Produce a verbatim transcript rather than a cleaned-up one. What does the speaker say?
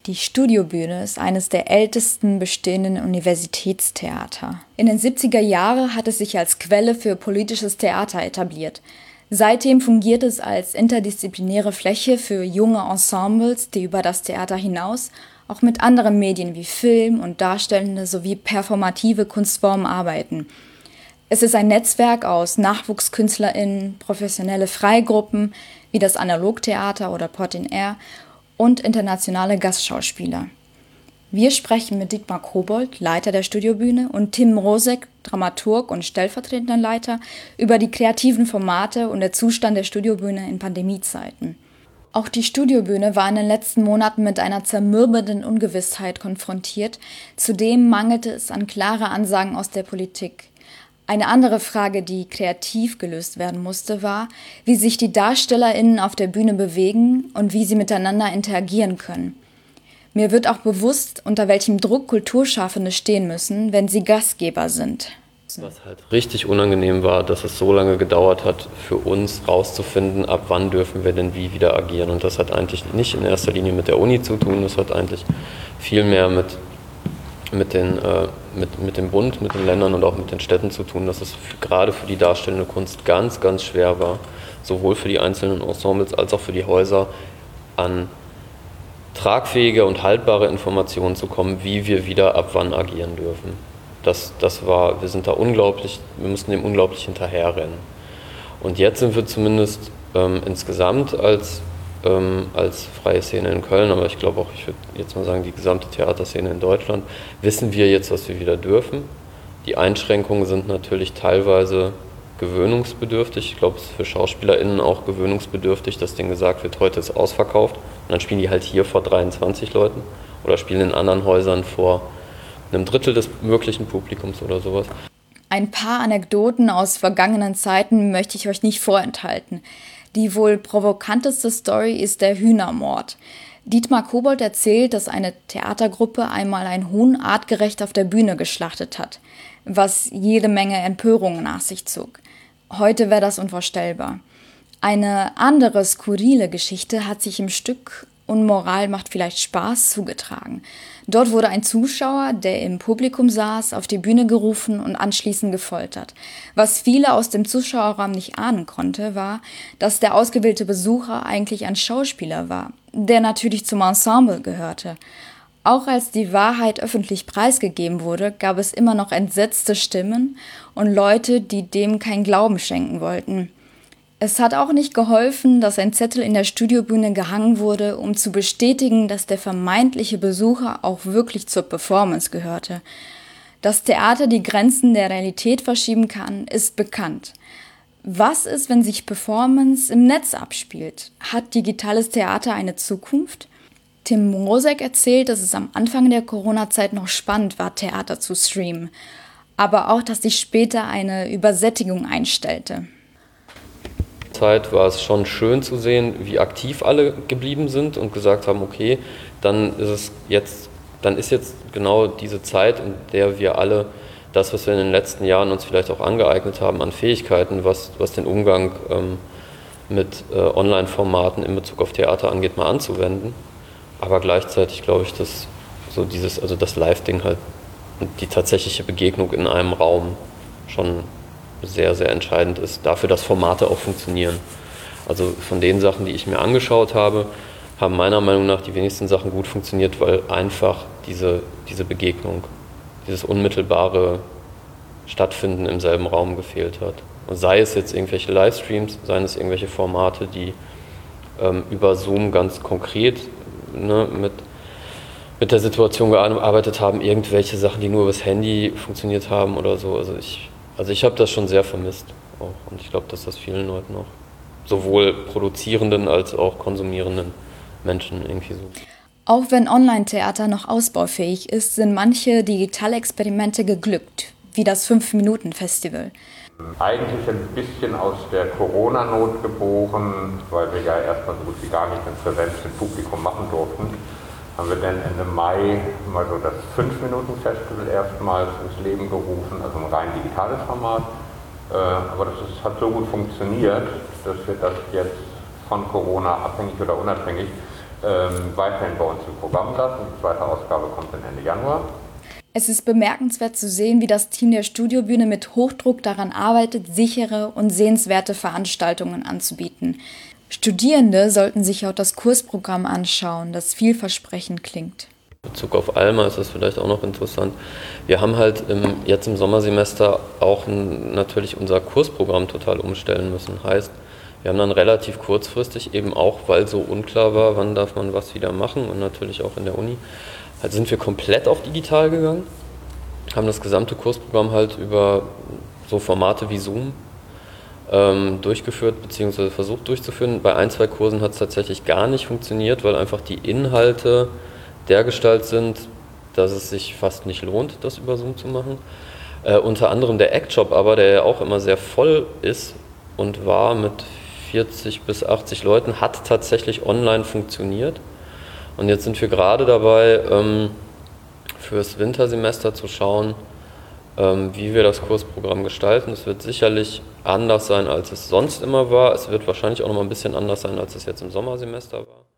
Die Studiobühne ist eines der ältesten bestehenden Universitätstheater. In den siebziger Jahren hat es sich als Quelle für politisches Theater etabliert. Seitdem fungiert es als interdisziplinäre Fläche für junge Ensembles, die über das Theater hinaus auch mit anderen Medien wie Film und darstellende sowie performative Kunstformen arbeiten. Es ist ein Netzwerk aus NachwuchskünstlerInnen, professionelle Freigruppen wie das Analogtheater oder Pot in Air und internationale Gastschauspieler. Wir sprechen mit Dietmar Kobold, Leiter der Studiobühne, und Tim Mrozek, Dramaturg und stellvertretender Leiter, über die kreativen Formate und der Zustand der Studiobühne in Pandemiezeiten. Auch die Studiobühne war in den letzten Monaten mit einer zermürbenden Ungewissheit konfrontiert. Zudem mangelte es an klare Ansagen aus der Politik. Eine andere Frage, die kreativ gelöst werden musste, war, wie sich die DarstellerInnen auf der Bühne bewegen und wie sie miteinander interagieren können. Mir wird auch bewusst, unter welchem Druck Kulturschaffende stehen müssen, wenn sie Gastgeber sind. Was halt richtig unangenehm war, dass es so lange gedauert hat, für uns rauszufinden, ab wann dürfen wir denn wie wieder agieren. Und das hat eigentlich nicht in erster Linie mit der Uni zu tun, das hat eigentlich viel mehr mit, mit, den, äh, mit, mit dem Bund, mit den Ländern und auch mit den Städten zu tun, dass es für, gerade für die darstellende Kunst ganz, ganz schwer war, sowohl für die einzelnen Ensembles als auch für die Häuser an tragfähige und haltbare Informationen zu kommen, wie wir wieder ab wann agieren dürfen. Das, das war, wir sind da unglaublich, wir mussten dem unglaublich hinterherrennen. Und jetzt sind wir zumindest ähm, insgesamt als, ähm, als freie Szene in Köln, aber ich glaube auch, ich würde jetzt mal sagen, die gesamte Theaterszene in Deutschland, wissen wir jetzt, was wir wieder dürfen. Die Einschränkungen sind natürlich teilweise gewöhnungsbedürftig. Ich glaube, es ist für SchauspielerInnen auch gewöhnungsbedürftig, dass denen gesagt wird, heute ist ausverkauft. Und dann spielen die halt hier vor dreiundzwanzig Leuten oder spielen in anderen Häusern vor einem Drittel des möglichen Publikums oder sowas. Ein paar Anekdoten aus vergangenen Zeiten möchte ich euch nicht vorenthalten. Die wohl provokanteste Story ist der Hühnermord. Dietmar Kobold erzählt, dass eine Theatergruppe einmal ein Huhn artgerecht auf der Bühne geschlachtet hat, was jede Menge Empörung nach sich zog. Heute wäre das unvorstellbar. Eine andere skurrile Geschichte hat sich im Stück Unmoral macht vielleicht Spaß zugetragen. Dort wurde ein Zuschauer, der im Publikum saß, auf die Bühne gerufen und anschließend gefoltert. Was viele aus dem Zuschauerraum nicht ahnen konnte, war, dass der ausgewählte Besucher eigentlich ein Schauspieler war, der natürlich zum Ensemble gehörte. Auch als die Wahrheit öffentlich preisgegeben wurde, gab es immer noch entsetzte Stimmen und Leute, die dem kein Glauben schenken wollten. Es hat auch nicht geholfen, dass ein Zettel in der Studiobühne gehangen wurde, um zu bestätigen, dass der vermeintliche Besucher auch wirklich zur Performance gehörte. Dass Theater die Grenzen der Realität verschieben kann, ist bekannt. Was ist, wenn sich Performance im Netz abspielt? Hat digitales Theater eine Zukunft? Tim Mrozek erzählt, dass es am Anfang der Corona-Zeit noch spannend war, Theater zu streamen, aber auch, dass sich später eine Übersättigung einstellte. Zeit war es schon schön zu sehen, wie aktiv alle geblieben sind und gesagt haben, okay, dann ist es jetzt, dann ist jetzt genau diese Zeit, in der wir alle das, was wir in den letzten Jahren uns vielleicht auch angeeignet haben an Fähigkeiten, was, was den Umgang ähm, mit äh, Online-Formaten in Bezug auf Theater angeht, mal anzuwenden. Aber gleichzeitig glaube ich, dass so dieses, also das Live-Ding halt und die tatsächliche Begegnung in einem Raum schon sehr, sehr entscheidend ist dafür, dass Formate auch funktionieren. Also von den Sachen, die ich mir angeschaut habe, haben meiner Meinung nach die wenigsten Sachen gut funktioniert, weil einfach diese, diese Begegnung, dieses unmittelbare Stattfinden im selben Raum gefehlt hat. Und sei es jetzt irgendwelche Livestreams, seien es irgendwelche Formate, die ähm, über Zoom ganz konkret ne, mit, mit der Situation gearbeitet haben, irgendwelche Sachen, die nur übers Handy funktioniert haben oder so. Also ich Also ich habe das schon sehr vermisst auch. Und ich glaube, dass das vielen Leuten auch, sowohl produzierenden als auch konsumierenden Menschen irgendwie so. Auch wenn Online-Theater noch ausbaufähig ist, sind manche digitale Experimente geglückt, wie das fünf-Minuten-Festival. Eigentlich ein bisschen aus der Corona-Not geboren, weil wir ja erstmal so gut wie gar nicht in Präsenz mit Publikum machen durften, haben wir dann Ende Mai mal so das fünf-Minuten-Festival erstmals ins Leben gerufen, also ein rein digitales Format. Äh, aber das ist, hat so gut funktioniert, dass wir das jetzt von Corona abhängig oder unabhängig ähm, weiterhin bei uns im Programm lassen. Die zweite Ausgabe kommt dann Ende Januar. Es ist bemerkenswert zu sehen, wie das Team der Studiobühne mit Hochdruck daran arbeitet, sichere und sehenswerte Veranstaltungen anzubieten. Studierende sollten sich auch das Kursprogramm anschauen, das vielversprechend klingt. In Bezug auf Alma ist das vielleicht auch noch interessant. Wir haben halt im, jetzt im Sommersemester auch ein, natürlich unser Kursprogramm total umstellen müssen. Heißt, wir haben dann relativ kurzfristig, eben auch weil so unklar war, wann darf man was wieder machen und natürlich auch in der Uni, halt sind wir komplett auf digital gegangen, haben das gesamte Kursprogramm halt über so Formate wie Zoom ähm, durchgeführt bzw. versucht durchzuführen. Bei ein, zwei Kursen hat es tatsächlich gar nicht funktioniert, weil einfach die Inhalte dergestalt sind, dass es sich fast nicht lohnt, das über Zoom zu machen. Äh, unter anderem der Act-Shop aber, der ja auch immer sehr voll ist und war mit vierzig bis achtzig Leuten, hat tatsächlich online funktioniert. Und jetzt sind wir gerade dabei, ähm, fürs Wintersemester zu schauen, ähm, wie wir das Kursprogramm gestalten. Es wird sicherlich anders sein, als es sonst immer war. Es wird wahrscheinlich auch noch mal ein bisschen anders sein, als es jetzt im Sommersemester war.